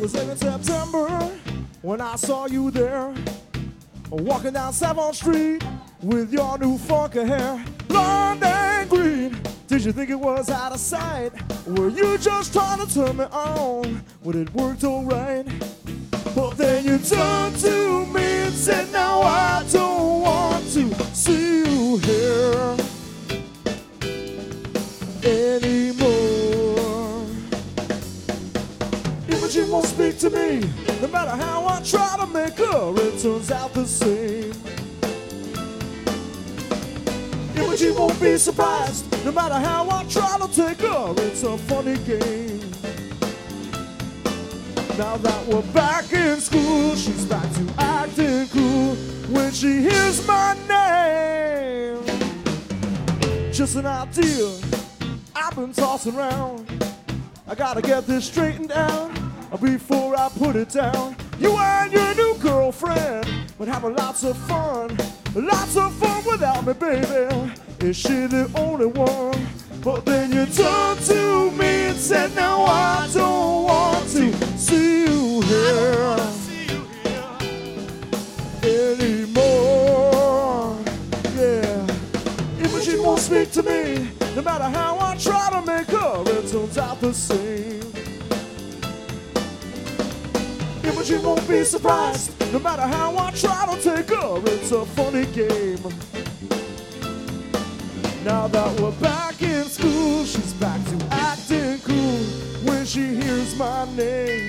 was in September when I saw you there, walking down 7th Street with your new funky hair, blonde and green. Did you think it was out of sight? Were you just trying to turn me on? Well, it worked all right. But then you turned to me and said, now I don't want to see you here anymore. Imogen won't speak to me, no matter how I try to make her, it turns out the same. Imogen won't be surprised, no matter how I try to take her, it's a funny game. Now that we're back in school, she's back to acting cool when she hears my name. Just an idea I've been tossing around. I gotta get this straightened out before I put it down. You and your new girlfriend would have lots of fun without me, baby. Is she the only one? But then you turned to me and said, now I don't want to see you here anymore. Yeah, Imogen won't speak to me, no matter how I try to make her, it turns out the same. Imogen won't be surprised, no matter how I try to take her, it's a funny game. Now that we're back in school, she's back to acting cool when she hears my name.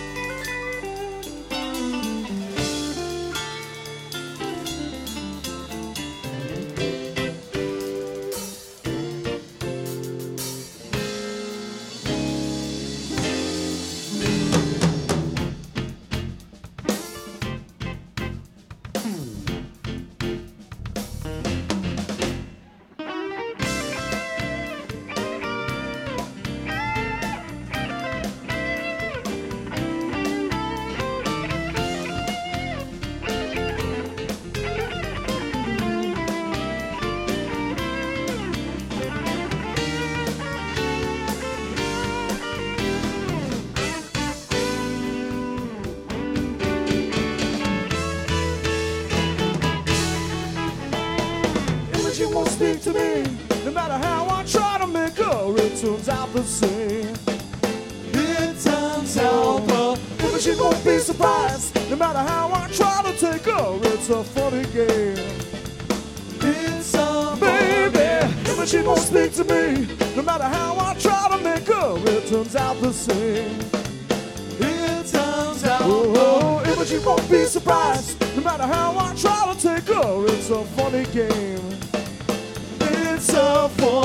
She won't speak to me, no matter how I try to make her, it turns out the same. It turns out the but she won't be surprised, no matter how I try to take her, it's a funny game. It's a baby, but she won't speak to me, no matter how I try to make her, it turns out the same. It turns out but she won't be surprised, no matter how I try to take her, it's a funny game. It's a fun